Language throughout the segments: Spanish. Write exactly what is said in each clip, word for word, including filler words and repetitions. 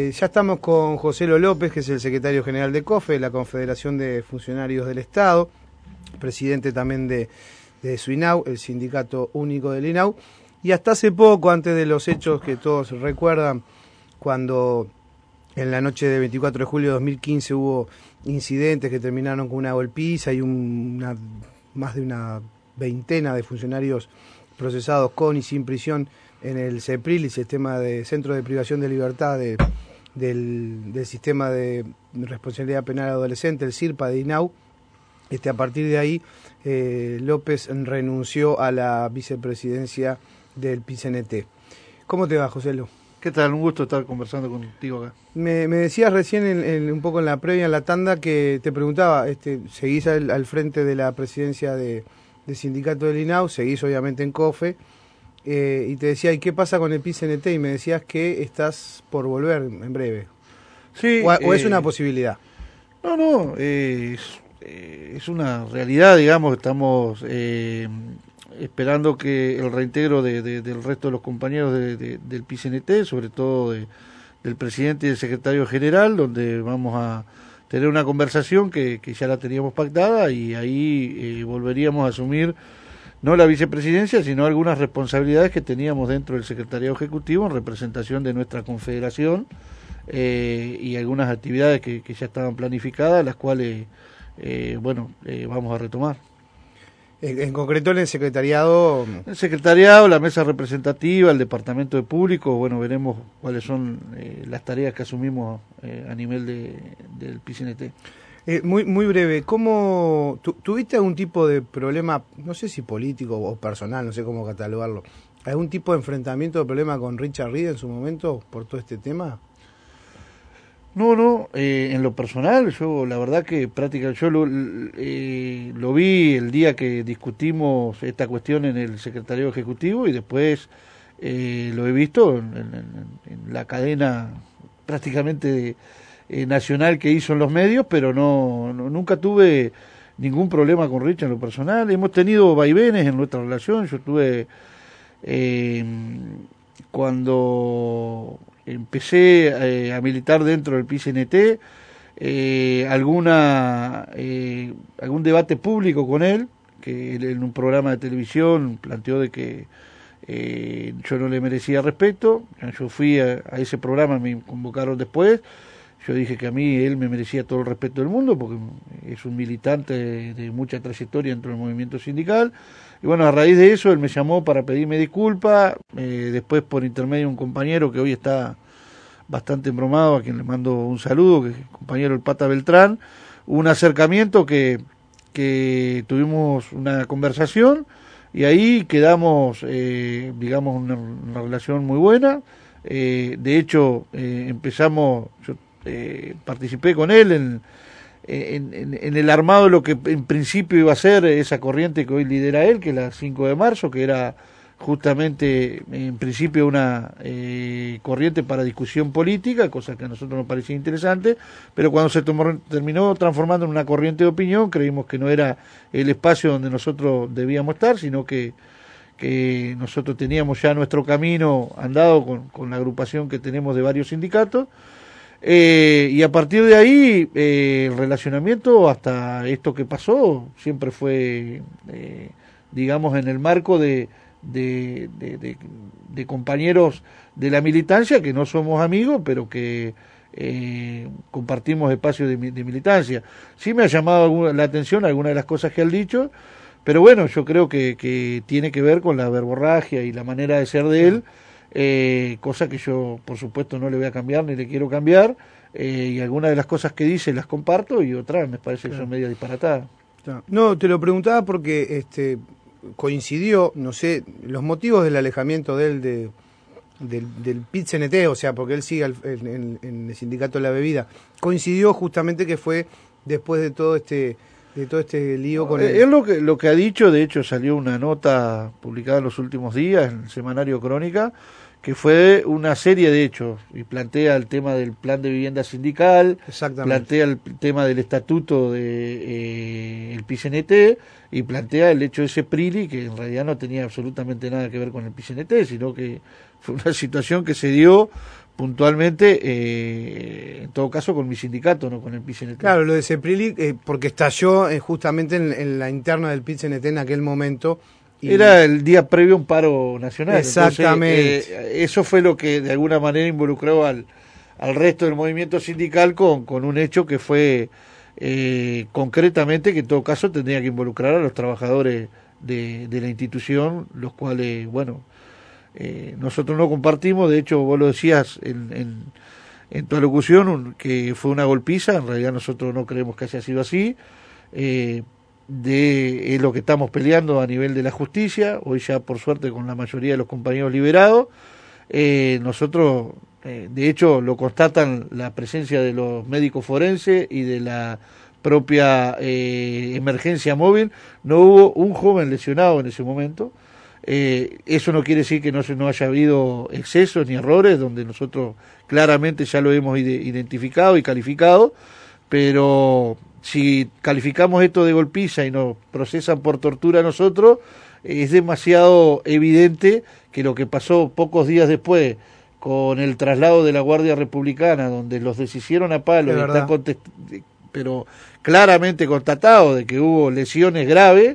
Eh, ya estamos con José Lo López, que es el secretario general de COFE, la Confederación de Funcionarios del Estado, presidente también de, de SUINAU, el Sindicato Único del INAU, y hasta hace poco, antes de los hechos que todos recuerdan, cuando en la noche de veinticuatro de julio de dos mil quince hubo incidentes que terminaron con una golpiza y una, más de una veintena de funcionarios procesados con y sin prisión en el CEPRIL, el sistema de Centro de Privación de Libertad de, del, del Sistema de Responsabilidad Penal Adolescente, el SIRPA de INAU. Este, a partir de ahí, eh, López renunció a la vicepresidencia del P I C N T. ¿Cómo te va, José Lo? ¿Qué tal? Un gusto estar conversando contigo acá. Me, me decías recién, en, en, un poco en la previa, en la tanda, que te preguntaba, este, seguís al, al frente de la presidencia de, del sindicato del INAU, seguís obviamente en COFE, eh, y te decía, ¿y qué pasa con el P I C N T? Y me decías que estás por volver en breve. Sí. ¿O, eh, o es una posibilidad? No, no, eh, es, eh, es una realidad, digamos, estamos... Eh, esperando que el reintegro de, de, del resto de los compañeros de, de, del P I C N T, sobre todo de, del presidente y del secretario general, donde vamos a tener una conversación que, que ya la teníamos pactada y ahí eh, volveríamos a asumir no la vicepresidencia, sino algunas responsabilidades que teníamos dentro del secretariado ejecutivo en representación de nuestra confederación eh, y algunas actividades que, que ya estaban planificadas, las cuales, eh, bueno, eh, vamos a retomar. En, en concreto en el secretariado... El secretariado, la mesa representativa, el departamento de público, bueno, veremos cuáles son eh, las tareas que asumimos eh, a nivel de, del P I C N T. Eh, muy muy breve, ¿cómo tu, tuviste algún tipo de problema, no sé si político o personal, no sé cómo catalogarlo, algún tipo de enfrentamiento o problema con Richard Reed en su momento por todo este tema? No, no, eh, en lo personal, yo la verdad que prácticamente yo lo, eh, lo vi el día que discutimos esta cuestión en el secretariado ejecutivo y después eh, lo he visto en, en, en la cadena prácticamente eh, nacional que hizo en los medios, pero no, no nunca tuve ningún problema con Richard en lo personal. Hemos tenido vaivenes en nuestra relación, yo tuve eh, cuando... empecé eh, a militar dentro del P I C N T, eh, alguna eh, algún debate público con él, que él en un programa de televisión planteó de que eh, yo no le merecía respeto. Yo fui a, a ese programa, me convocaron después, yo dije que a mí él me merecía todo el respeto del mundo, porque es un militante de, de mucha trayectoria dentro del movimiento sindical. Y bueno, a raíz de eso él me llamó para pedirme disculpas, eh, después por intermedio de un compañero que hoy está bastante embromado, a quien le mando un saludo, que es el compañero el Pata Beltrán, un acercamiento que, que tuvimos una conversación y ahí quedamos, eh, digamos, una, una relación muy buena. Eh, de hecho, eh, empezamos, yo eh, participé con él en... En, en, en el armado de lo que en principio iba a ser esa corriente que hoy lidera él, que es la cinco de marzo, que era justamente en principio una eh, corriente para discusión política, cosa que a nosotros nos parecía interesante, pero cuando se tomó, terminó transformando en una corriente de opinión, creímos que no era el espacio donde nosotros debíamos estar, sino que, que nosotros teníamos ya nuestro camino andado con, con la agrupación que tenemos de varios sindicatos. Eh, y a partir de ahí eh, el relacionamiento hasta esto que pasó siempre fue eh, digamos en el marco de, de, de, de, de compañeros de la militancia que no somos amigos pero que eh, compartimos espacios de, de militancia. Sí me ha llamado la atención algunas de las cosas que él dicho, pero bueno, yo creo que, que tiene que ver con la verborragia y la manera de ser de él. Eh, cosa que yo por supuesto no le voy a cambiar ni le quiero cambiar, eh, y algunas de las cosas que dice las comparto y otras me parece claro. que son medio disparatadas. No, te lo preguntaba porque este coincidió, no sé, los motivos del alejamiento de él de, del, del P I C N T, o sea, porque él sigue al, en, en el sindicato de la bebida, coincidió justamente que fue después de todo este de todo este lío con él. Él lo que, lo que ha dicho, de hecho salió una nota publicada en los últimos días en el semanario Crónica, que fue una serie de hechos, y plantea el tema del plan de vivienda sindical, plantea el tema del estatuto de eh, el P I C N T, y plantea el hecho de ese PRILI, que en realidad no tenía absolutamente nada que ver con el P I C N T, sino que fue una situación que se dio puntualmente, eh, en todo caso, con mi sindicato, no con el P I C N T. Claro, lo de Ceprili, eh, porque estalló eh, justamente en, en la interna del P I C N T en aquel momento. Y... Era el día previo a un paro nacional. Exactamente. Entonces, eh, eso fue lo que de alguna manera involucró al, al resto del movimiento sindical con, con un hecho que fue eh, concretamente que en todo caso tendría que involucrar a los trabajadores de, de la institución, los cuales, bueno, eh, nosotros no compartimos. De hecho, vos lo decías en, en, en tu alocución, un, que fue una golpiza. En realidad nosotros no creemos que haya sido así. Eh, de es lo que estamos peleando a nivel de la justicia, hoy ya por suerte con la mayoría de los compañeros liberados. Eh, nosotros, eh, de hecho, lo constatan la presencia de los médicos forenses y de la propia eh, emergencia móvil. No hubo un joven lesionado en ese momento. Eh, eso no quiere decir que no, se, no haya habido excesos ni errores, donde nosotros claramente ya lo hemos identificado y calificado, pero si calificamos esto de golpiza y nos procesan por tortura a nosotros, es demasiado evidente que lo que pasó pocos días después con el traslado de la Guardia Republicana, donde los deshicieron a palo, y está contest- pero claramente constatado de que hubo lesiones graves,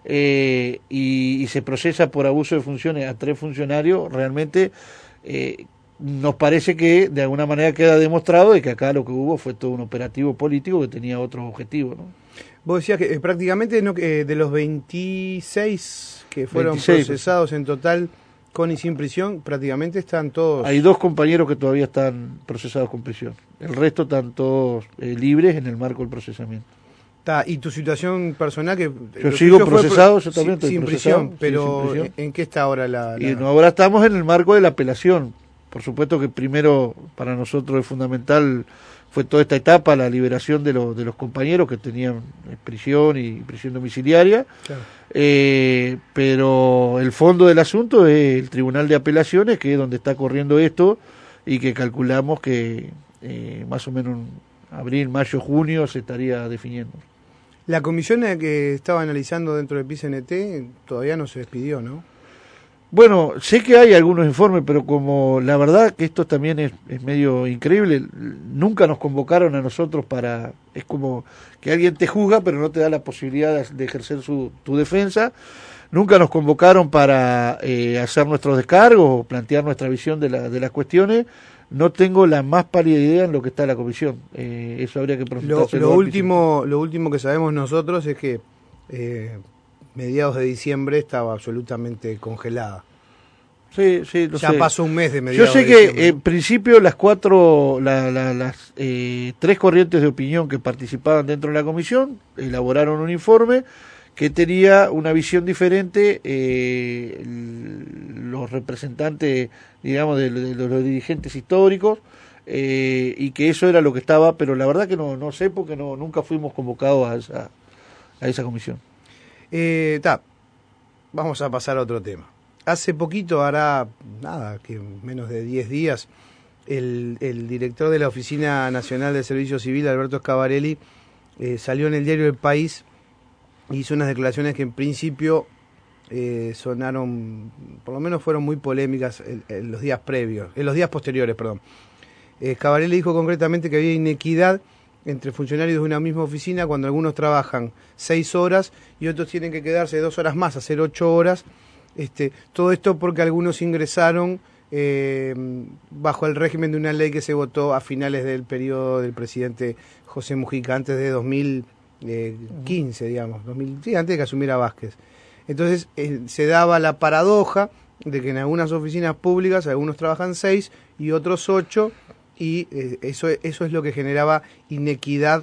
eh, y, y se procesa por abuso de funciones a tres funcionarios, realmente eh, nos parece que de alguna manera queda demostrado de que acá lo que hubo fue todo un operativo político que tenía otros objetivos, ¿no? Vos decías que eh, prácticamente no, eh, de los veintiséis que fueron veintiséis procesados en total con y sin prisión, prácticamente están todos... Hay dos compañeros que todavía están procesados con prisión. El resto están todos eh, libres en el marco del procesamiento. Ta, ¿y tu situación personal? Que yo sigo procesado, yo también estoy sin procesado. Prisión, pero sí, sin prisión. ¿en qué está ahora la...? la... Y no, ahora estamos en el marco de la apelación. Por supuesto que primero para nosotros es fundamental, fue toda esta etapa, la liberación de, los de los compañeros que tenían prisión y prisión domiciliaria, claro. eh, pero el fondo del asunto es el Tribunal de Apelaciones, que es donde está corriendo esto, y que calculamos que eh, más o menos en abril, mayo, junio se estaría definiendo. La comisión que estaba analizando dentro del P I C N T todavía no se despidió, ¿no? Bueno, sé que hay algunos informes, pero como la verdad que esto también es, es medio increíble, nunca nos convocaron a nosotros para... Es como que alguien te juzga, pero no te da la posibilidad de, de ejercer su, tu defensa. Nunca nos convocaron para eh, hacer nuestros descargos o plantear nuestra visión de, la, de las cuestiones. No tengo la más pálida idea en lo que está la comisión. Eh, eso habría que preguntarse. Lo, lo, último, lo último que sabemos nosotros es que... Eh, mediados de diciembre estaba absolutamente congelada. Sí, sí, lo ya sé. pasó un mes de mediados Yo sé de que diciembre. En principio las cuatro, la, la, las eh, tres corrientes de opinión que participaban dentro de la comisión elaboraron un informe que tenía una visión diferente. Eh, los representantes, digamos, de, de, de los dirigentes históricos, eh, y que eso era lo que estaba, pero la verdad que no, no sé porque no nunca fuimos convocados a esa, a esa comisión. Eh, ta, vamos a pasar a otro tema. Hace poquito, hará nada, que menos de diez días, el, el director de la Oficina Nacional de Servicio Civil, Alberto Scavarelli, eh, salió en el diario El País e hizo unas declaraciones que en principio eh, sonaron, por lo menos fueron muy polémicas en, en los días previos, en los días posteriores, perdón. Eh, Scavarelli dijo concretamente que había inequidad entre funcionarios de una misma oficina cuando algunos trabajan seis horas y otros tienen que quedarse dos horas más, hacer ocho horas. Este, todo esto porque algunos ingresaron eh, bajo el régimen de una ley que se votó a finales del periodo del presidente José Mujica, antes de dos mil quince, digamos, dos mil, sí, antes de que asumiera Vázquez. Entonces eh, se daba la paradoja de que en algunas oficinas públicas algunos trabajan seis y otros ocho, y eh, eso, eso es lo que generaba inequidad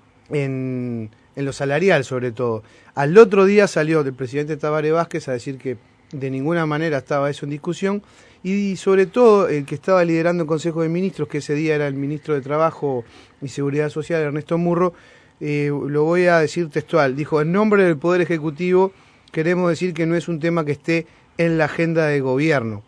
en, en lo salarial, sobre todo. Al otro día salió el presidente Tabaré Vázquez a decir que de ninguna manera estaba eso en discusión, y sobre todo el que estaba liderando el Consejo de Ministros, que ese día era el ministro de Trabajo y Seguridad Social, Ernesto Murro, eh, lo voy a decir textual, dijo: en nombre del Poder Ejecutivo queremos decir que no es un tema que esté en la agenda de gobierno.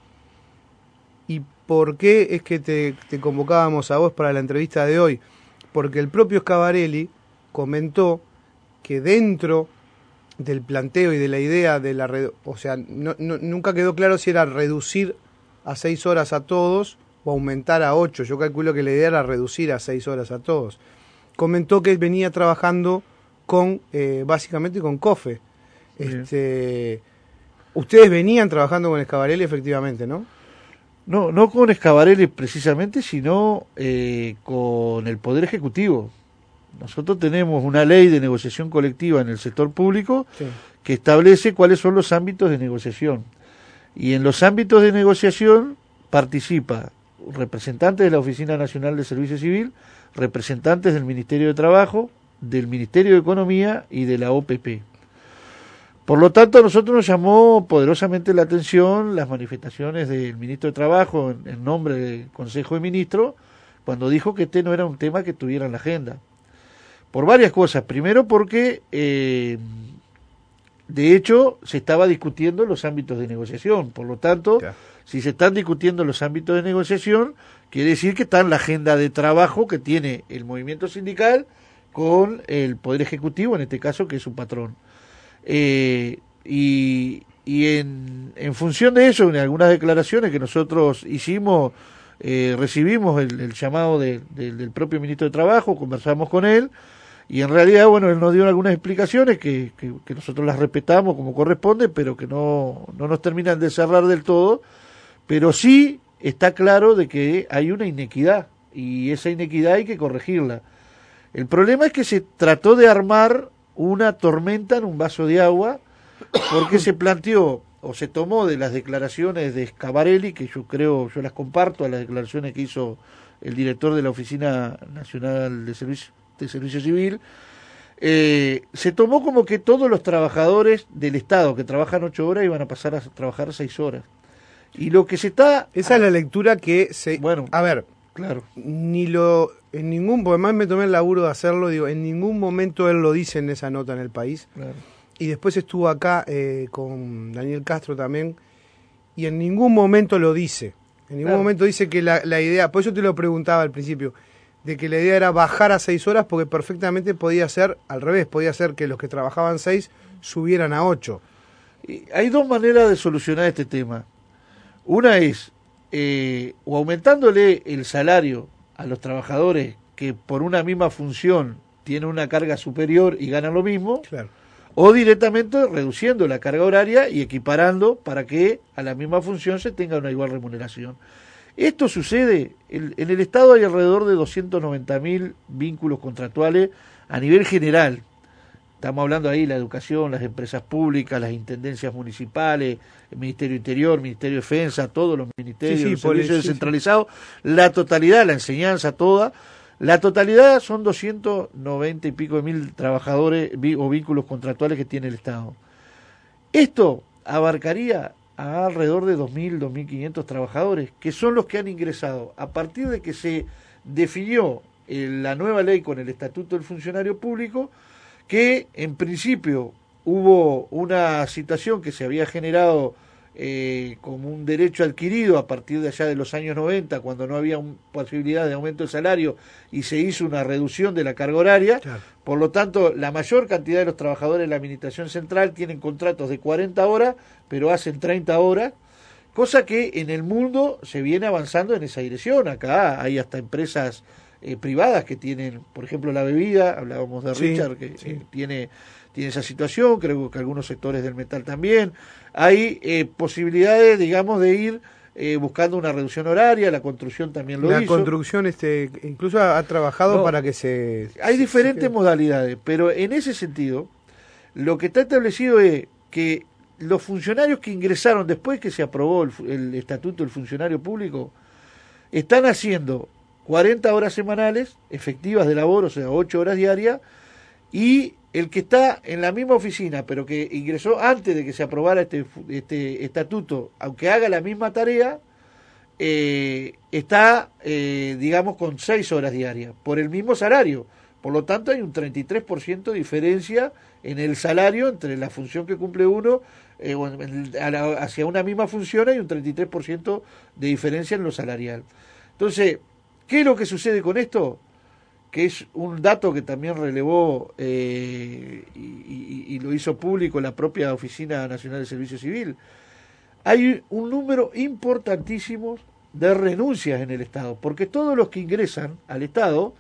¿Y por qué es que te, te convocábamos a vos para la entrevista de hoy? Porque el propio Scavarelli comentó que dentro del planteo y de la idea de la... O sea, no, no, nunca quedó claro si era reducir a seis horas a todos o aumentar a ocho. Yo calculo que la idea era reducir a seis horas a todos. Comentó que él venía trabajando con, eh, básicamente con COFE. Este, ustedes venían trabajando con Schiaparelli, efectivamente, ¿no? No, no con Schiaparelli precisamente, sino eh, con el Poder Ejecutivo. Nosotros tenemos una ley de negociación colectiva en el sector público sí. que establece cuáles son los ámbitos de negociación. Y en los ámbitos de negociación participa representantes de la Oficina Nacional de Servicio Civil, representantes del Ministerio de Trabajo, del Ministerio de Economía y de la O P P. Por lo tanto, a nosotros nos llamó poderosamente la atención las manifestaciones del Ministro de Trabajo en, en nombre del Consejo de Ministros, cuando dijo que este no era un tema que tuviera en la agenda. Por varias cosas. Primero porque, eh, de hecho, se estaba discutiendo los ámbitos de negociación. Por lo tanto, ya. si se están discutiendo los ámbitos de negociación, quiere decir que está en la agenda de trabajo que tiene el movimiento sindical con el Poder Ejecutivo, en este caso, que es su patrón. Eh, y y en, en función de eso, en algunas declaraciones que nosotros hicimos, eh, recibimos el, el llamado de, de, del propio Ministro de Trabajo, conversamos con él, y en realidad, bueno, él nos dio algunas explicaciones que, que, que nosotros las respetamos como corresponde, pero que no, no nos terminan de cerrar del todo, pero sí está claro de que hay una inequidad, y esa inequidad hay que corregirla. El problema es que se trató de armar una tormenta en un vaso de agua, porque se planteó, o se tomó de las declaraciones de Schiaparelli, que yo creo, yo las comparto a las declaraciones que hizo el director de la Oficina Nacional de Servicio de Servicio Civil, eh, se tomó como que todos los trabajadores del Estado que trabajan ocho horas iban a pasar a trabajar seis horas. Y lo que se está... Esa es la lectura que se... Bueno, a ver, claro. Ni lo... En ningún... Porque además me tomé el laburo de hacerlo, digo, en ningún momento él lo dice en esa nota en El País. Claro. Y después estuvo acá eh, con Daniel Castro también, y en ningún momento lo dice. En ningún claro. momento dice que la, la idea... Por eso te lo preguntaba al principio, de que la idea era bajar a seis horas, porque perfectamente podía ser al revés, podía ser que los que trabajaban seis subieran a ocho. Y hay dos maneras de solucionar este tema. Una es eh, o aumentándole el salario a los trabajadores que por una misma función tienen una carga superior y ganan lo mismo, claro. o directamente reduciendo la carga horaria y equiparando para que a la misma función se tenga una igual remuneración. Esto sucede, en, en el Estado hay alrededor de doscientos noventa mil vínculos contractuales a nivel general. Estamos hablando ahí de la educación, las empresas públicas, las intendencias municipales, el Ministerio Interior, Ministerio de Defensa, todos los ministerios, sí, sí, los servicios sí, descentralizados, sí. la totalidad, la enseñanza toda. La totalidad son doscientos noventa y pico de mil trabajadores o vínculos contractuales que tiene el Estado. Esto abarcaría a alrededor de dos mil, dos mil quinientos trabajadores, que son los que han ingresado a partir de que se definió eh, la nueva ley con el Estatuto del Funcionario Público, que en principio hubo una situación que se había generado eh, como un derecho adquirido a partir de allá de los años noventa, cuando no había un, posibilidad de aumento de salario y se hizo una reducción de la carga horaria. Claro. Por lo tanto, la mayor cantidad de los trabajadores de la Administración Central tienen contratos de cuarenta horas, pero hacen treinta horas, cosa que en el mundo se viene avanzando en esa dirección. Acá hay hasta empresas eh, privadas que tienen, por ejemplo, la bebida, hablábamos de sí, Richard, que sí. eh, tiene, tiene esa situación, creo que algunos sectores del metal también. Hay eh, posibilidades, digamos, de ir eh, buscando una reducción horaria, la construcción también lo la hizo. La construcción este, incluso ha, ha trabajado no, para que se... Hay se, diferentes se modalidades, pero en ese sentido, lo que está establecido es que los funcionarios que ingresaron después que se aprobó el, el Estatuto del Funcionario Público, están haciendo cuarenta horas semanales, efectivas de labor, o sea, ocho horas diarias, y el que está en la misma oficina, pero que ingresó antes de que se aprobara este, este estatuto, aunque haga la misma tarea, eh, está, eh, digamos, con seis horas diarias, por el mismo salario. Por lo tanto, hay un treinta y tres por ciento de diferencia en el salario entre la función que cumple uno, eh, hacia una misma función hay un treinta y tres por ciento de diferencia en lo salarial. Entonces, ¿qué es lo que sucede con esto? Que es un dato que también relevó eh, y, y, y lo hizo público la propia Oficina Nacional de Servicio Civil. Hay un número importantísimo de renuncias en el Estado, porque todos los que ingresan al Estado,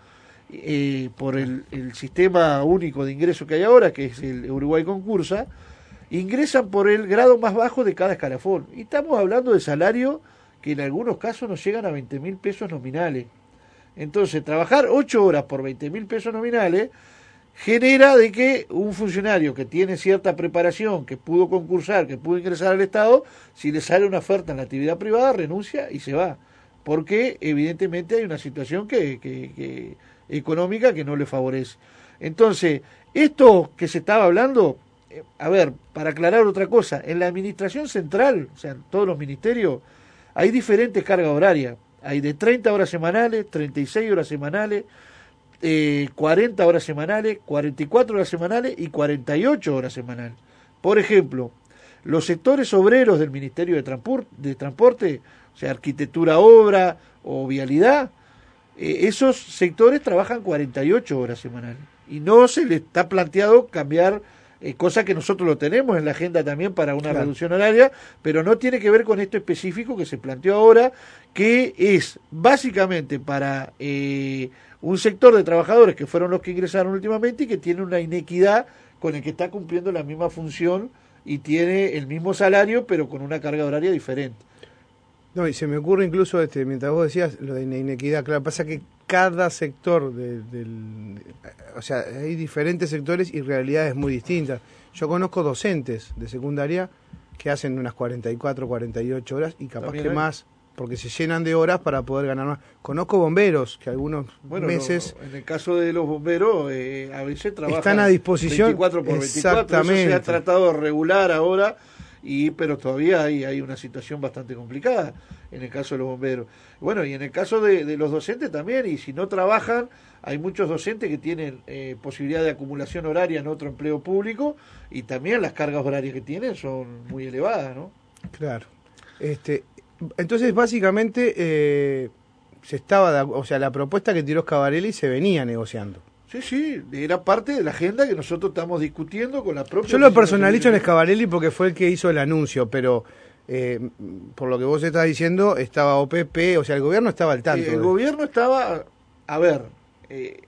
eh, por el, el sistema único de ingreso que hay ahora, que es el Uruguay Concursa, ingresan por el grado más bajo de cada escalafón. Y estamos hablando de salario que en algunos casos nos llegan a veinte mil pesos nominales. Entonces, trabajar ocho horas por veinte mil pesos nominales genera de que un funcionario que tiene cierta preparación, que pudo concursar, que pudo ingresar al Estado, si le sale una oferta en la actividad privada, renuncia y se va. Porque evidentemente hay una situación que, que, que económica que no le favorece. Entonces, esto que se estaba hablando, eh, a ver, para aclarar otra cosa, en la administración central, o sea, en todos los ministerios, hay diferentes cargas horarias. Hay de treinta horas semanales, treinta y seis horas semanales, eh, cuarenta horas semanales, cuarenta y cuatro horas semanales y cuarenta y ocho horas semanales. Por ejemplo, los sectores obreros del Ministerio de, Transport, de Transporte, o sea, arquitectura, obra o vialidad, eh, esos sectores trabajan cuarenta y ocho horas semanales. Y no se les está planteado cambiar, eh, cosa que nosotros lo tenemos en la agenda también para una claro. reducción horaria, pero no tiene que ver con esto específico que se planteó ahora, que es básicamente para eh, un sector de trabajadores que fueron los que ingresaron últimamente y que tiene una inequidad con el que está cumpliendo la misma función y tiene el mismo salario, pero con una carga horaria diferente. No, y se me ocurre incluso, este, mientras vos decías lo de la inequidad, claro, pasa que cada sector, de, del, o sea, hay diferentes sectores y realidades muy distintas. Yo conozco docentes de secundaria que hacen unas cuarenta y cuatro, cuarenta y ocho horas y capaz También que hay. más, porque se llenan de horas para poder ganar más. Conozco bomberos que algunos bueno, meses... No, en el caso de los bomberos, eh, a veces trabajan están a disposición veinticuatro por veinticuatro, exactamente. Eso se ha tratado de regular ahora, y pero todavía hay, hay una situación bastante complicada en el caso de los bomberos. Bueno, y en el caso de, de los docentes también, y si no trabajan, hay muchos docentes que tienen eh, posibilidad de acumulación horaria en otro empleo público, y también las cargas horarias que tienen son muy elevadas, ¿no? Claro. Este, entonces, básicamente, eh, se estaba, o sea, la propuesta que tiró Schiavarelli se venía negociando. Sí, sí, era parte de la agenda que nosotros estamos discutiendo con la propia... Yo lo personalizo en Schiavarelli porque fue el que hizo el anuncio, pero eh, por lo que vos estás diciendo, estaba O P P, o sea, el gobierno estaba al tanto. Eh, el de... gobierno estaba, a ver, eh,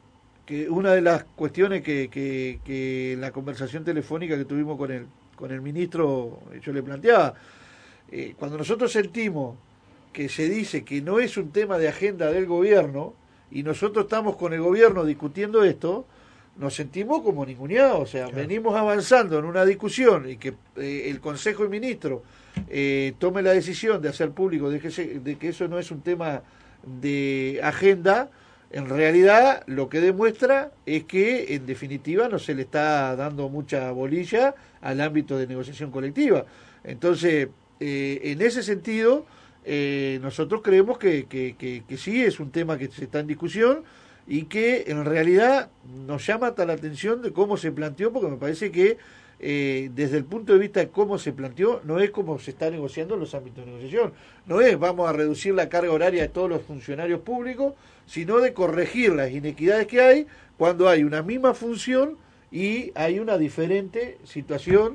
que una de las cuestiones que, que, que en la conversación telefónica que tuvimos con el, con el ministro, yo le planteaba, eh, cuando nosotros sentimos que se dice que no es un tema de agenda del gobierno, y nosotros estamos con el gobierno discutiendo esto, nos sentimos como ninguneados, o sea, claro. venimos avanzando en una discusión y que eh, el Consejo de Ministros eh, tome la decisión de hacer público de que, se, de que eso no es un tema de agenda, en realidad lo que demuestra es que en definitiva no se le está dando mucha bolilla al ámbito de negociación colectiva. Entonces, eh, en ese sentido... Eh, nosotros creemos que, que, que, que sí es un tema que se está en discusión y que en realidad nos llama hasta la atención de cómo se planteó, porque me parece que eh, desde el punto de vista de cómo se planteó, no es como se está negociando en los ámbitos de negociación, no es vamos a reducir la carga horaria de todos los funcionarios públicos, sino de corregir las inequidades que hay cuando hay una misma función y hay una diferente situación,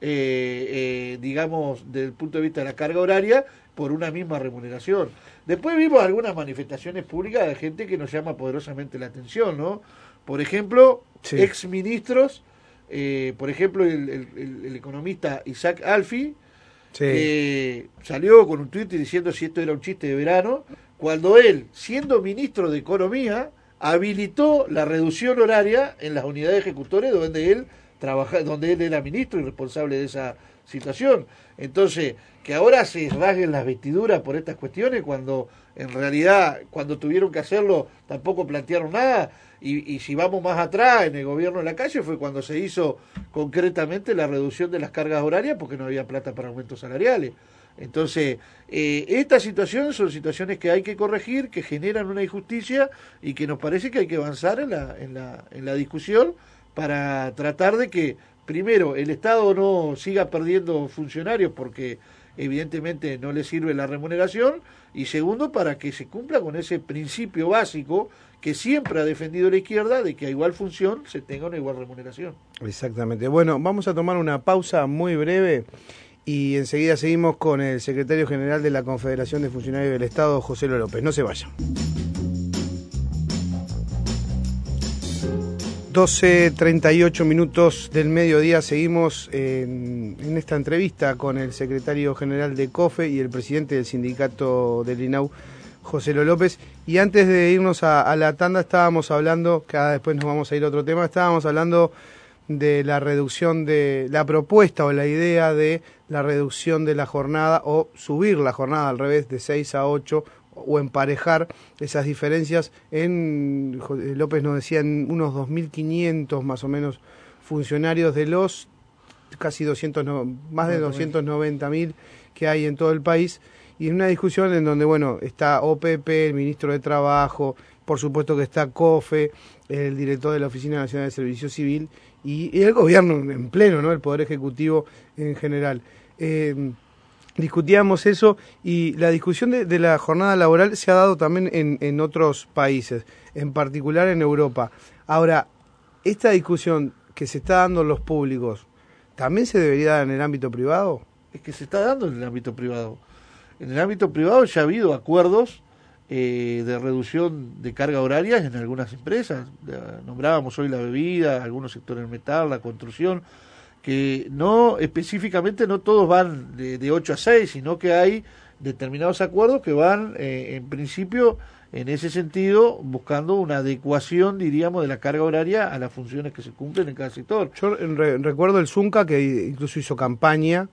eh, eh, digamos, desde el punto de vista de la carga horaria, por una misma remuneración. Después vimos algunas manifestaciones públicas de gente que nos llama poderosamente la atención, ¿no? Por ejemplo, sí. exministros, eh, por ejemplo, el, el, el economista Isaac Alfi, sí. que salió con un tuit diciendo si esto era un chiste de verano, cuando él, siendo ministro de Economía, habilitó la reducción horaria en las unidades ejecutores donde él trabaja, donde él era ministro y responsable de esa situación. Entonces, que ahora se rasguen las vestiduras por estas cuestiones cuando en realidad cuando tuvieron que hacerlo tampoco plantearon nada, y, y si vamos más atrás en el gobierno de la calle fue cuando se hizo concretamente la reducción de las cargas horarias porque no había plata para aumentos salariales. Entonces, eh, estas situaciones son situaciones que hay que corregir, que generan una injusticia y que nos parece que hay que avanzar en la, en la, en la discusión para tratar de que primero el Estado no siga perdiendo funcionarios porque evidentemente no le sirve la remuneración, y segundo para que se cumpla con ese principio básico que siempre ha defendido la izquierda de que a igual función se tenga una igual remuneración. Exactamente. Bueno, vamos a tomar una pausa muy breve y enseguida seguimos con el secretario general de la Confederación de Funcionarios del Estado, José López. No se vayan. doce treinta y ocho minutos del mediodía, seguimos en, en esta entrevista con el secretario general de COFE y el presidente del sindicato del INAU, José López. Y antes de irnos a, a la tanda estábamos hablando, que después nos vamos a ir a otro tema, estábamos hablando de la reducción de la propuesta o la idea de la reducción de la jornada o subir la jornada al revés de seis a ocho o emparejar esas diferencias en, López nos decía, en unos dos mil quinientos más o menos funcionarios de los casi doscientos, más de doscientos noventa mil que hay en todo el país, y en una discusión en donde, bueno, está O P P, el ministro de Trabajo, por supuesto que está COFE, el director de la Oficina Nacional de Servicio Civil y, y el gobierno en pleno, ¿no? El Poder Ejecutivo en general. Eh, Discutíamos eso, y la discusión de, de la jornada laboral se ha dado también en, en otros países, en particular en Europa. Ahora, esta discusión que se está dando en los públicos, ¿también se debería dar en el ámbito privado? Es que se está dando en el ámbito privado. En el ámbito privado ya ha habido acuerdos eh, de reducción de carga horaria en algunas empresas. Nombrábamos hoy la bebida, algunos sectores del metal, la construcción, que no específicamente no todos van de, de ocho a seis, sino que hay determinados acuerdos que van eh, en principio en ese sentido buscando una adecuación, diríamos, de la carga horaria a las funciones que se cumplen en cada sector. Yo re recuerdo el Zunca, que incluso hizo campaña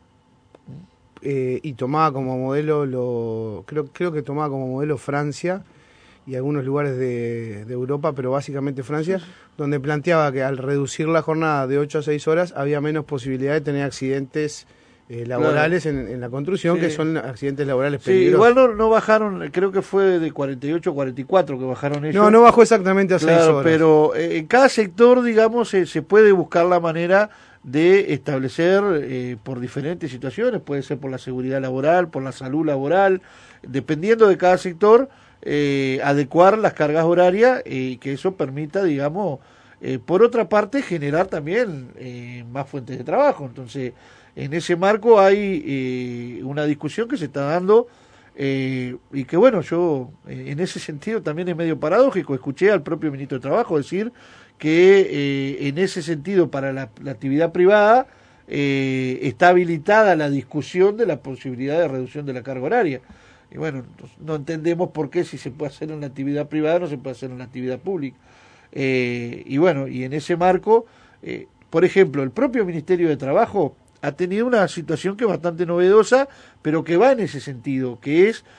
eh, y tomaba como modelo, lo creo, creo que tomaba como modelo Francia y algunos lugares de, de Europa, pero básicamente Francia, sí, sí, donde planteaba que al reducir la jornada de ocho a seis horas había menos posibilidad de tener accidentes eh, laborales, claro, en, en la construcción, sí, que son accidentes laborales peligrosos. Sí, igual no, no bajaron, creo que fue de cuarenta y ocho a cuarenta y cuatro que bajaron ellos. No, no bajó exactamente a seis horas. Pero eh, en cada sector, digamos, eh, se puede buscar la manera de establecer eh, por diferentes situaciones, puede ser por la seguridad laboral, por la salud laboral, dependiendo de cada sector, Eh, adecuar las cargas horarias y eh, que eso permita, digamos, eh, por otra parte, generar también eh, más fuentes de trabajo. Entonces, en ese marco hay eh, una discusión que se está dando eh, y que, bueno, yo eh, en ese sentido también es medio paradójico. Escuché al propio ministro de Trabajo decir que eh, en ese sentido para la, la actividad privada eh, está habilitada la discusión de la posibilidad de reducción de la carga horaria. Y bueno, no entendemos por qué si se puede hacer en la actividad privada no se puede hacer en la actividad pública. Eh, y bueno, y en ese marco, eh, por ejemplo, el propio Ministerio de Trabajo ha tenido una situación que es bastante novedosa, pero que va en ese sentido, que es,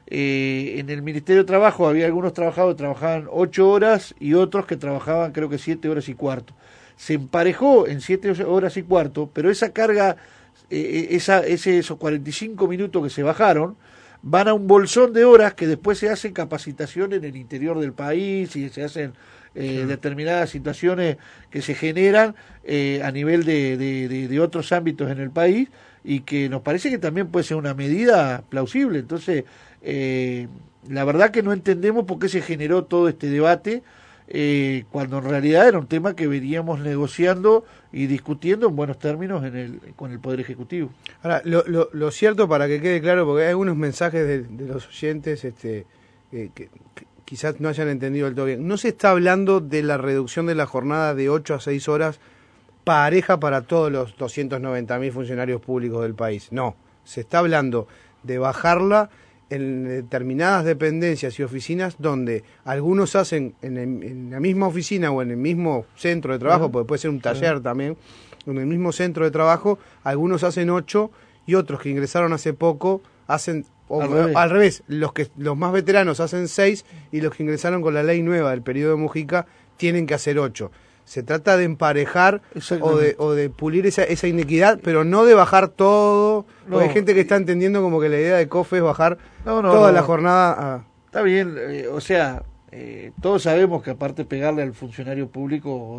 eh, en el Ministerio de Trabajo había algunos trabajadores que trabajaban ocho horas y otros que trabajaban creo que siete horas y cuarto. Se emparejó en siete horas y cuarto, pero esa carga, eh, esa, ese, esos cuarenta y cinco minutos que se bajaron, van a un bolsón de horas que después se hacen capacitación en el interior del país y se hacen eh, sí. determinadas situaciones que se generan eh, a nivel de, de, de, de otros ámbitos en el país y que nos parece que también puede ser una medida plausible. Entonces, eh, la verdad que no entendemos por qué se generó todo este debate eh, cuando en realidad era un tema que veníamos negociando y discutiendo en buenos términos en el, con el Poder Ejecutivo. Ahora, lo, lo, lo cierto, para que quede claro, porque hay algunos mensajes de, de los oyentes este, eh, que, que quizás no hayan entendido del todo bien, no se está hablando de la reducción de la jornada de ocho a seis horas pareja para todos los doscientos noventa mil funcionarios públicos del país, no, se está hablando de bajarla en determinadas dependencias y oficinas donde algunos hacen en, el, en la misma oficina o en el mismo centro de trabajo, uh-huh, porque puede ser un taller uh-huh, también, en el mismo centro de trabajo, algunos hacen ocho y otros que ingresaron hace poco hacen, o, al, revés. al revés, los que los más veteranos hacen seis y los que ingresaron con la ley nueva del periodo de Mujica tienen que hacer ocho. Se trata de emparejar o de, o de pulir esa, esa inequidad, pero no de bajar todo. No, hay gente que está entendiendo como que la idea de COFE es bajar no, no, toda no, la jornada. A... Está bien, eh, o sea, eh, todos sabemos que aparte pegarle al funcionario público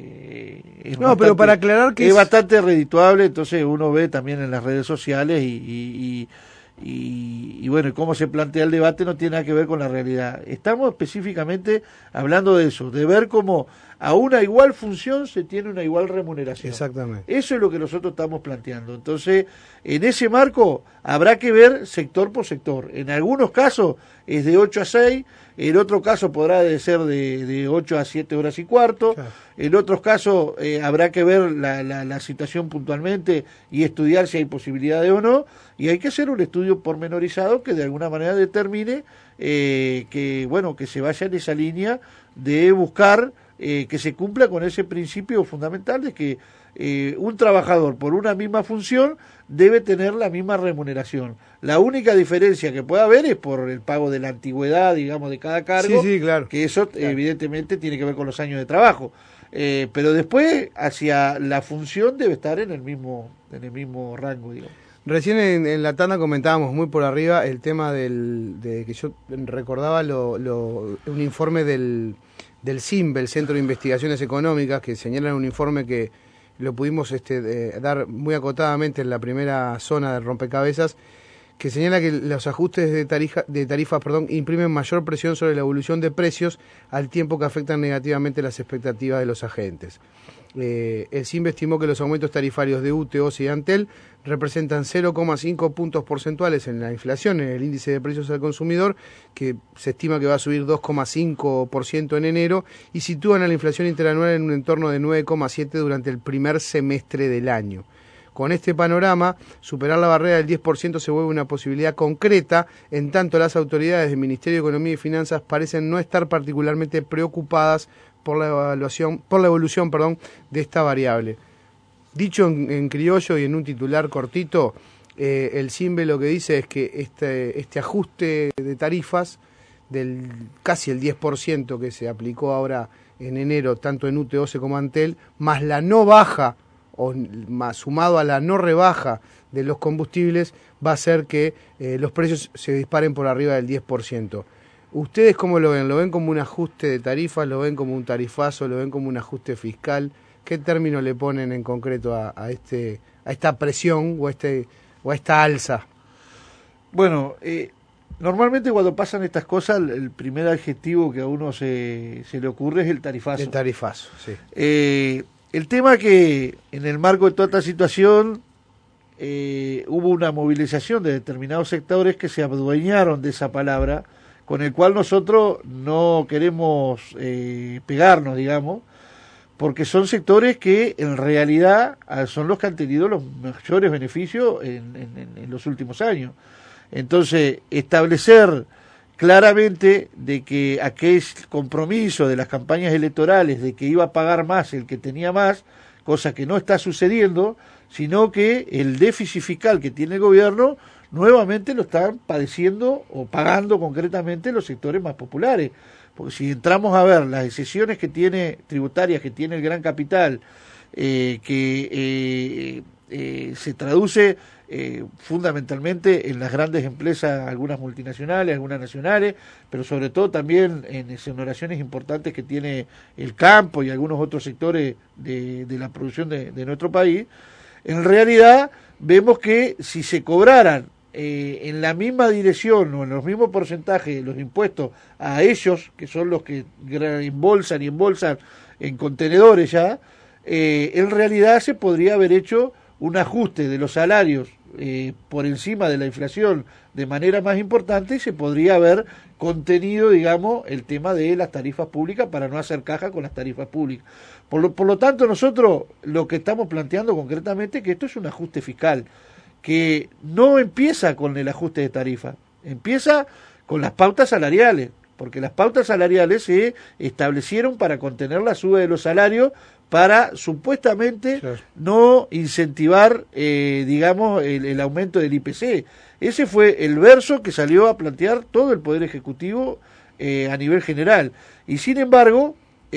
eh, es, no, bastante, pero para aclarar que es, es bastante redituable, entonces uno ve también en las redes sociales y, y, y, y bueno, cómo se plantea el debate no tiene nada que ver con la realidad. Estamos específicamente hablando de eso, de ver cómo a una igual función se tiene una igual remuneración. Exactamente. Eso es lo que nosotros estamos planteando. Entonces, en ese marco habrá que ver sector por sector. En algunos casos es de ocho a seis, en otro caso podrá de ser de, de ocho a siete horas y cuarto, claro. En otros casos eh, habrá que ver la, la, la situación puntualmente y estudiar si hay posibilidades o no, y hay que hacer un estudio pormenorizado que de alguna manera determine eh, que, bueno, que se vaya en esa línea de buscar eh, que se cumpla con ese principio fundamental de que eh, un trabajador por una misma función debe tener la misma remuneración. La única diferencia que pueda haber es por el pago de la antigüedad, digamos, de cada cargo, sí, sí, claro. que eso claro. evidentemente tiene que ver con los años de trabajo. Eh, pero después, hacia la función debe estar en el mismo, en el mismo rango, digamos. Recién en, en la tanda comentábamos muy por arriba el tema del, de que yo recordaba lo, lo, un informe del, del C I M B, el Centro de Investigaciones Económicas, que señala un informe que lo pudimos este, de, dar muy acotadamente en la primera zona del rompecabezas, que señala que los ajustes de, tarifa, de tarifas perdón, imprimen mayor presión sobre la evolución de precios al tiempo que afectan negativamente las expectativas de los agentes. Eh, el C I M B estimó que los aumentos tarifarios de U T E, O S E y Antel representan cero coma cinco puntos porcentuales en la inflación, en el índice de precios al consumidor, que se estima que va a subir dos coma cinco por ciento en enero, y sitúan a la inflación interanual en un entorno de nueve coma siete por ciento durante el primer semestre del año. Con este panorama, superar la barrera del diez por ciento se vuelve una posibilidad concreta, en tanto las autoridades del Ministerio de Economía y Finanzas parecen no estar particularmente preocupadas por la evaluación, por la evolución, perdón, de esta variable. Dicho en, en criollo y en un titular cortito, eh, el C I M B lo que dice es que este, este ajuste de tarifas del casi el diez por ciento que se aplicó ahora en enero, tanto en U T E, O S E como Antel, más la no baja, o más sumado a la no rebaja de los combustibles, va a hacer que eh, los precios se disparen por arriba del diez por ciento. ¿Ustedes cómo lo ven? ¿Lo ven como un ajuste de tarifas? ¿Lo ven como un tarifazo? ¿Lo ven como un ajuste fiscal? ¿Qué término le ponen en concreto a, a, este, a esta presión o a, este, o a esta alza? Bueno, eh, normalmente cuando pasan estas cosas, el primer adjetivo que a uno se, se le ocurre es el tarifazo. El tarifazo, sí. Eh, El tema que en el marco de toda esta situación eh, hubo una movilización de determinados sectores que se adueñaron de esa palabra, con el cual nosotros no queremos eh, pegarnos, digamos, porque son sectores que en realidad son los que han tenido los mayores beneficios en, en, en los últimos años. Entonces, establecer claramente de que aquel compromiso de las campañas electorales de que iba a pagar más el que tenía más, cosa que no está sucediendo, sino que el déficit fiscal que tiene el gobierno nuevamente lo están padeciendo o pagando concretamente los sectores más populares. Porque si entramos a ver las excesiones que tiene tributarias que tiene el gran capital, eh, que eh, eh, se traduce Eh, fundamentalmente en las grandes empresas, algunas multinacionales, algunas nacionales, pero sobre todo también en exoneraciones importantes que tiene el campo y algunos otros sectores de, de la producción de, de nuestro país. En realidad vemos que si se cobraran eh, en la misma dirección o en los mismos porcentajes los impuestos a ellos, que son los que embolsan y embolsan en contenedores ya, eh, en realidad se podría haber hecho un ajuste de los salarios eh, por encima de la inflación de manera más importante, y se podría haber contenido, digamos, el tema de las tarifas públicas para no hacer caja con las tarifas públicas. Por lo, por lo tanto, nosotros lo que estamos planteando concretamente es que esto es un ajuste fiscal, que no empieza con el ajuste de tarifa, empieza con las pautas salariales, porque las pautas salariales se establecieron para contener la suba de los salarios, para supuestamente claro. no incentivar, eh, digamos, el, el aumento del I P C. Ese fue el verso que salió a plantear todo el Poder Ejecutivo eh, a nivel general. Y sin embargo,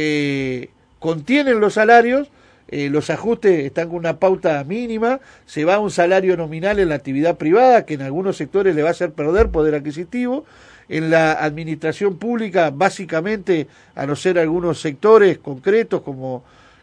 eh, contienen los salarios, eh, los ajustes están con una pauta mínima, se va a un salario nominal en la actividad privada, que en algunos sectores le va a hacer perder poder adquisitivo. En la administración pública, básicamente, a no ser algunos sectores concretos como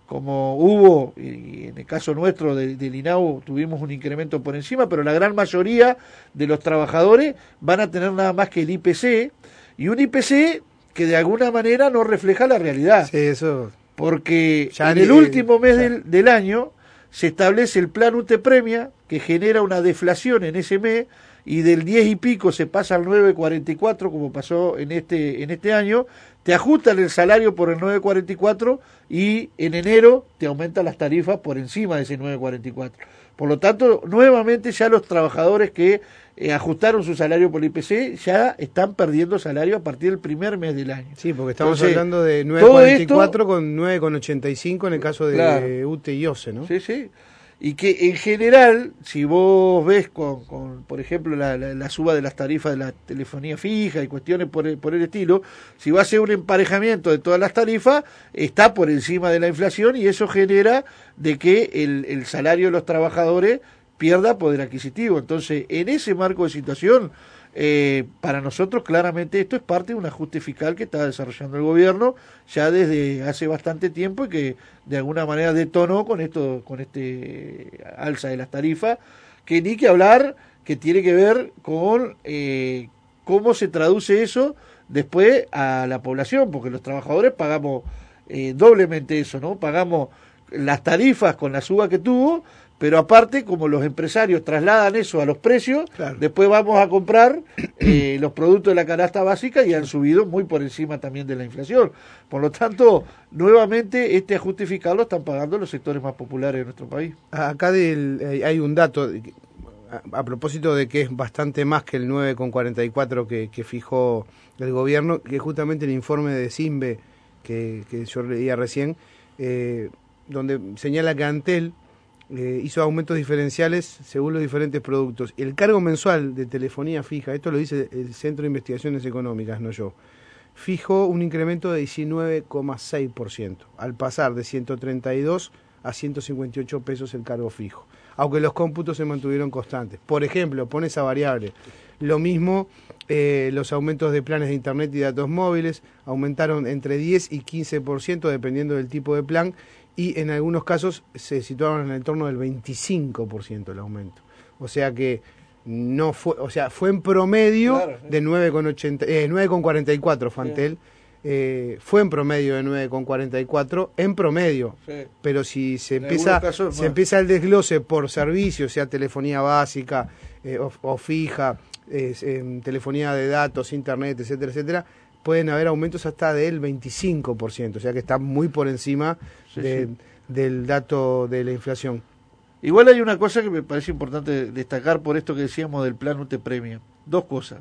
como hubo, y en el caso nuestro de, del INAU tuvimos un incremento por encima, pero la gran mayoría de los trabajadores van a tener nada más que el I P C, y un I P C que de alguna manera no refleja la realidad. Sí, eso. Porque Ya en el ni- último mes ya. del, del año se establece el plan U T E Premia, que genera una deflación en ese mes, y del diez y pico se pasa al nueve cuarenta y cuatro, como pasó en este, en este año, te ajustan el salario por el nueve cuarenta y cuatro y en enero te aumentan las tarifas por encima de ese nueve cuarenta y cuatro. Por lo tanto, nuevamente ya los trabajadores que eh, ajustaron su salario por el I P C ya están perdiendo salario a partir del primer mes del año. Sí, porque estamos Entonces, hablando de todo nueve cuarenta y cuatro esto- con nueve ochenta y cinco en el caso de Claro. U T E y O C E, ¿no? Sí, sí. Y que en general, si vos ves con, con por ejemplo, la, la, la suba de las tarifas de la telefonía fija y cuestiones por el, por el estilo, si va a hacer un emparejamiento de todas las tarifas, está por encima de la inflación y eso genera de que el, el salario de los trabajadores pierda poder adquisitivo. Entonces, en ese marco de situación, eh, para nosotros claramente esto es parte de un ajuste fiscal que está desarrollando el gobierno ya desde hace bastante tiempo y que de alguna manera detonó con esto, con este alza de las tarifas, que ni que hablar, que tiene que ver con eh, cómo se traduce eso después a la población, porque los trabajadores pagamos eh, doblemente eso, ¿no? Pagamos las tarifas con la suba que tuvo, pero aparte, como los empresarios trasladan eso a los precios, Claro. después vamos a comprar eh, los productos de la canasta básica y han subido muy por encima también de la inflación. Por lo tanto, nuevamente este ajuste fiscal lo están pagando los sectores más populares de nuestro país. Acá del, eh, hay un dato, de que- a, a propósito de que es bastante más que el nueve cuarenta y cuatro que, que fijó el gobierno, que justamente el informe de SINBE que, que yo leía recién, eh, donde señala que Antel eh, hizo aumentos diferenciales según los diferentes productos. El cargo mensual de telefonía fija, esto lo dice el Centro de Investigaciones Económicas, no yo, fijó un incremento de diecinueve coma seis por ciento, al pasar de ciento treinta y dos a ciento cincuenta y ocho pesos el cargo fijo, aunque los cómputos se mantuvieron constantes. Por ejemplo, pone esa variable. Lo mismo, eh, los aumentos de planes de internet y datos móviles aumentaron entre diez y quince por ciento dependiendo del tipo de plan, y en algunos casos se situaron en el entorno del veinticinco por ciento el aumento. O sea que no fue, o sea, fue en promedio Claro, sí. de nueve coma ochenta, eh, nueve coma cuarenta y cuatro Fantel, eh, fue en promedio de nueve coma cuarenta y cuatro, en promedio. Sí. Pero si se En empieza algunos casos se más. empieza el desglose por servicio, sea telefonía básica eh, o, o fija, eh, em, telefonía de datos, internet, etcétera, etcétera, pueden haber aumentos hasta del veinticinco por ciento, o sea que está muy por encima Sí, de- sí. del dato de la inflación. Igual hay una cosa que me parece importante destacar por esto que decíamos del plan U T E Premia. Dos cosas.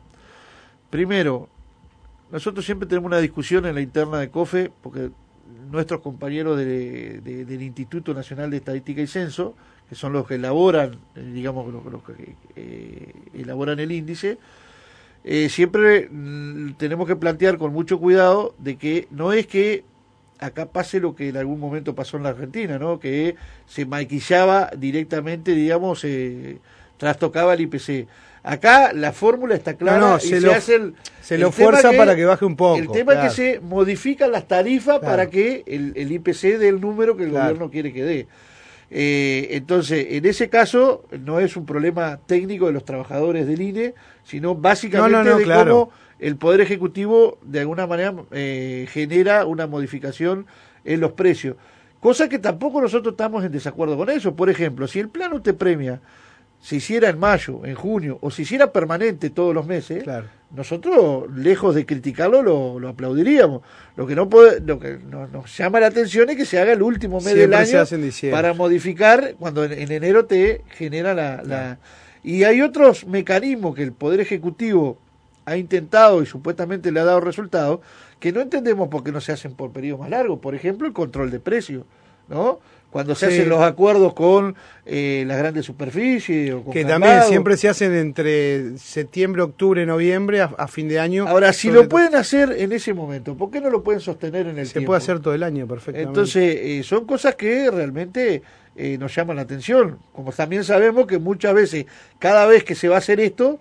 Primero, nosotros siempre tenemos una discusión en la interna de COFE, porque nuestros compañeros de, de- del Instituto Nacional de Estadística y Censo, que son los que elaboran, eh, digamos, los, los que eh, elaboran el índice, eh, siempre mm, tenemos que plantear con mucho cuidado de que no es que acá pase lo que en algún momento pasó en la Argentina, ¿no? Que se maquillaba directamente, digamos, eh, trastocaba el I P C. Acá la fórmula está clara No, no, y se se, lo- hace el, Se el lo tema fuerza que- para que baje un poco. El tema claro. es que se modifican las tarifas Claro. para que el, el I P C dé el número que el Claro. gobierno quiere que dé. Eh, entonces, en ese caso, no es un problema técnico de los trabajadores del I N E, sino básicamente No, no, no, de claro. cómo el Poder Ejecutivo de alguna manera eh, genera una modificación en los precios. Cosa que tampoco nosotros estamos en desacuerdo con eso. Por ejemplo, si el plan U T E Premia se hiciera en mayo, en junio, o se hiciera permanente todos los meses, Claro. nosotros, lejos de criticarlo, lo, lo aplaudiríamos. Lo que no puede, lo que no- nos llama la atención es que se haga el último mes Siempre del se año hace en diciembre. para modificar cuando en, en enero te genera la, la... Y hay otros mecanismos que el Poder Ejecutivo ha intentado y supuestamente le ha dado resultados que no entendemos por qué no se hacen por periodos más largos. Por ejemplo, el control de precios, ¿no? Cuando se Sí. hacen los acuerdos con eh, las grandes superficies o con Que mercados. también siempre se hacen entre septiembre, octubre, noviembre, a, a fin de año. Ahora, si Sobre lo todo- pueden hacer en ese momento, ¿por qué no lo pueden sostener en el Se tiempo? puede hacer todo el año perfectamente. Entonces, eh, son cosas que realmente eh, nos llaman la atención. Como también sabemos que muchas veces, cada vez que se va a hacer esto,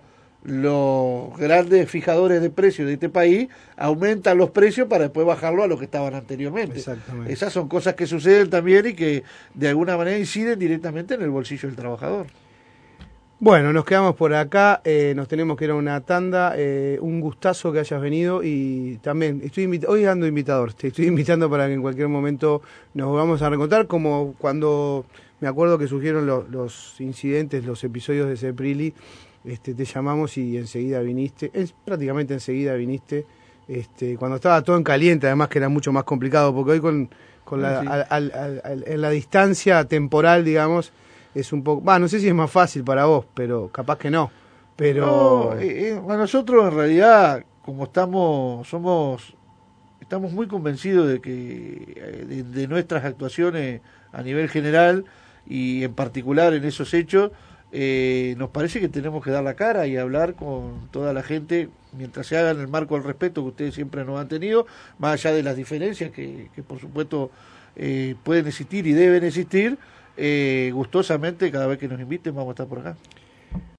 los grandes fijadores de precios de este país aumentan los precios para después bajarlo a lo que estaban anteriormente. Exactamente. Esas son cosas que suceden también y que de alguna manera inciden directamente en el bolsillo del trabajador. Bueno, nos quedamos por acá, eh, nos tenemos que ir a una tanda, eh, un gustazo que hayas venido y también estoy invitado, hoy ando invitador, te estoy invitando para que en cualquier momento nos vamos a reencontrar, como cuando me acuerdo que surgieron los, los incidentes, los episodios de Seprili, este, te llamamos y enseguida viniste, es, prácticamente enseguida viniste, este, cuando estaba todo en caliente, además que era mucho más complicado, porque hoy con, con la, Sí. al, al, al, al, en la distancia temporal, digamos, es un poco, bah, no sé si es más fácil para vos, pero capaz que no, pero No, eh, eh, a nosotros en realidad, como estamos, somos, estamos muy convencidos de que eh, de, de nuestras actuaciones a nivel general y en particular en esos hechos, eh, nos parece que tenemos que dar la cara y hablar con toda la gente mientras se haga en el marco del respeto que ustedes siempre nos han tenido, más allá de las diferencias que, que por supuesto eh, pueden existir y deben existir. Eh, gustosamente cada vez que nos inviten vamos a estar por acá.